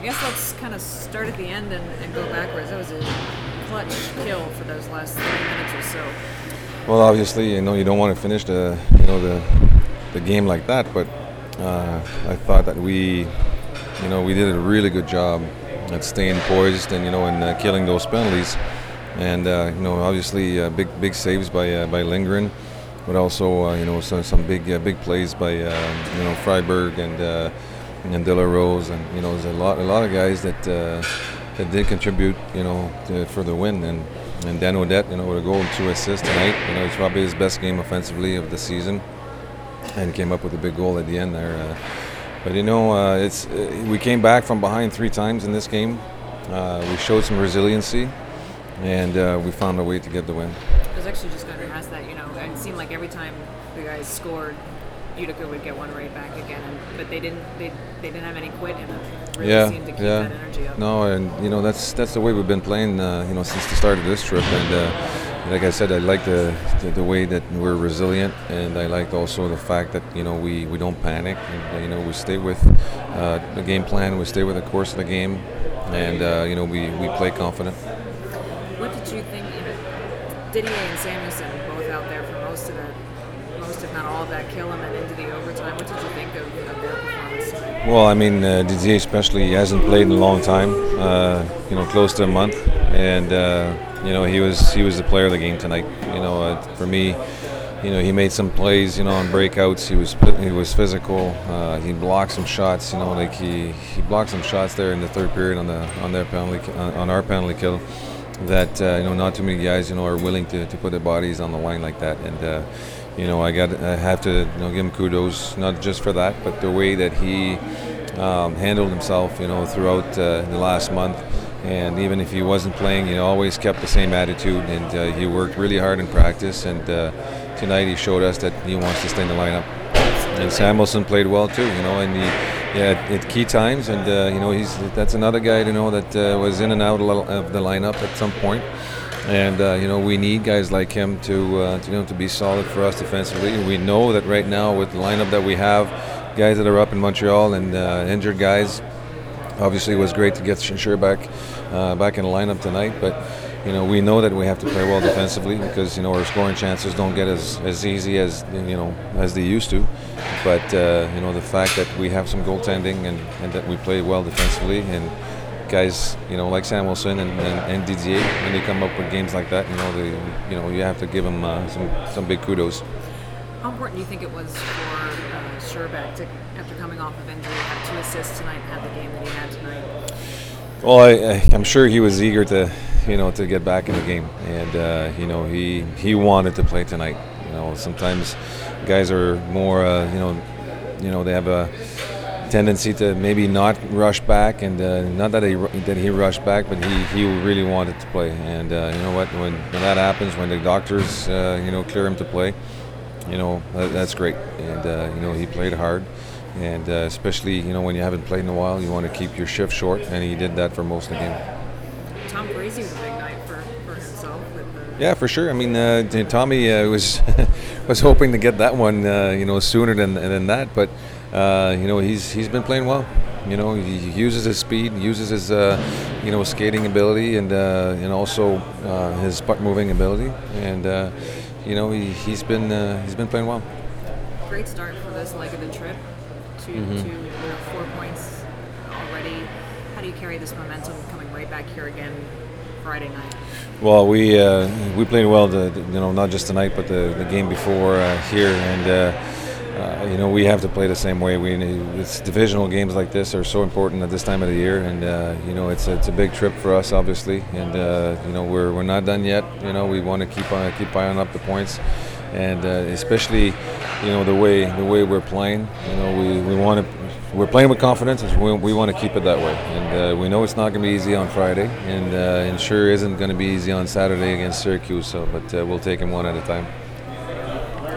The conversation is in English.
guess let's kind of start at the end and go backwards. That was a clutch kill for those last 3 minutes or so. Well, obviously, you don't want to finish the game like that, but I thought that we did a really good job at staying poised and killing those penalties. And obviously, big saves by Lindgren, but also some big plays by Freiberg and De La Rose, and there's a lot of guys that did contribute for the win. And Dan Odette, with a goal and 2 assists tonight. It's probably his best game offensively of the season, and came up with a big goal at the end there. But we came back from behind 3 times in this game. We showed some resiliency, and we found a way to get the win. I was actually just going to ask that. It seemed like every time the guys scored, Utica would get one right back again, but they didn't have any quit in it. Really seemed to keep that energy up. No, and that's the way we've been playing since the start of this trip. And like I said, I like the way that we're resilient, and I like also the fact that we don't panic, and we stay with the game plan, we stay with the course of the game, and we play confident. What did you think? Didier and Samuelson both out there for most if not all of that kill, and then into the overtime. What did you think of their performance tonight? Well, I mean, Didier especially, he hasn't played in a long time, close to a month, and he was the player of the game tonight. For me, he made some plays, on breakouts. He was physical. He blocked some shots. He blocked some shots there in the third period on our penalty kill. That not too many guys are willing to put their bodies on the line like that. And I have to give him kudos, not just for that, but the way that he handled himself throughout the last month. And even if he wasn't playing, he always kept the same attitude, and he worked really hard in practice. And tonight he showed us that he wants to stay in the lineup. And Samuelson played well too, at key times. And that's another guy that was in and out of the lineup at some point. And we need guys like him to be solid for us defensively. We know that right now with the lineup that we have, guys that are up in Montreal and injured guys. Obviously, it was great to get Shinshir back in the lineup tonight, but we know that we have to play well defensively because our scoring chances don't get as easy as as they used to. But the fact that we have some goaltending and that we play well defensively, and guys like Samuelson and Didier, when they come up with games like that, you have to give them some big kudos. How important do you think it was for Scherbak to, after coming off of injury, have 2 assists tonight and have the game that he had tonight? Well, I'm sure he was eager to get back in the game, and he wanted to play tonight. Sometimes guys are more they have a tendency to maybe not rush back, and not that he rushed back, but he really wanted to play. And when that happens, when the doctors clear him to play, that's great. And he played hard, and especially when you haven't played in a while, you want to keep your shift short, and he did that for most of the game. Tom Brazy was a big night for himself. Yeah, for sure. I mean, Tommy was was hoping to get that one sooner than that, but he's been playing well. He uses his speed, uses his skating ability, and also his puck moving ability, and he's been playing well. Great start for this leg of the trip. To 4 points already. How do you carry this momentum coming right back here again Friday night? Well, we played well, not just tonight, but the game before here, and we have to play the same way. It's divisional games like this are so important at this time of the year, and it's a big trip for us, obviously, and we're not done yet. We want to keep eyeing up the points, and especially the way we're playing. We're playing with confidence, and we want to keep it that way. And we know it's not going to be easy on Friday, and sure isn't going to be easy on Saturday against Syracuse. But we'll take them one at a time.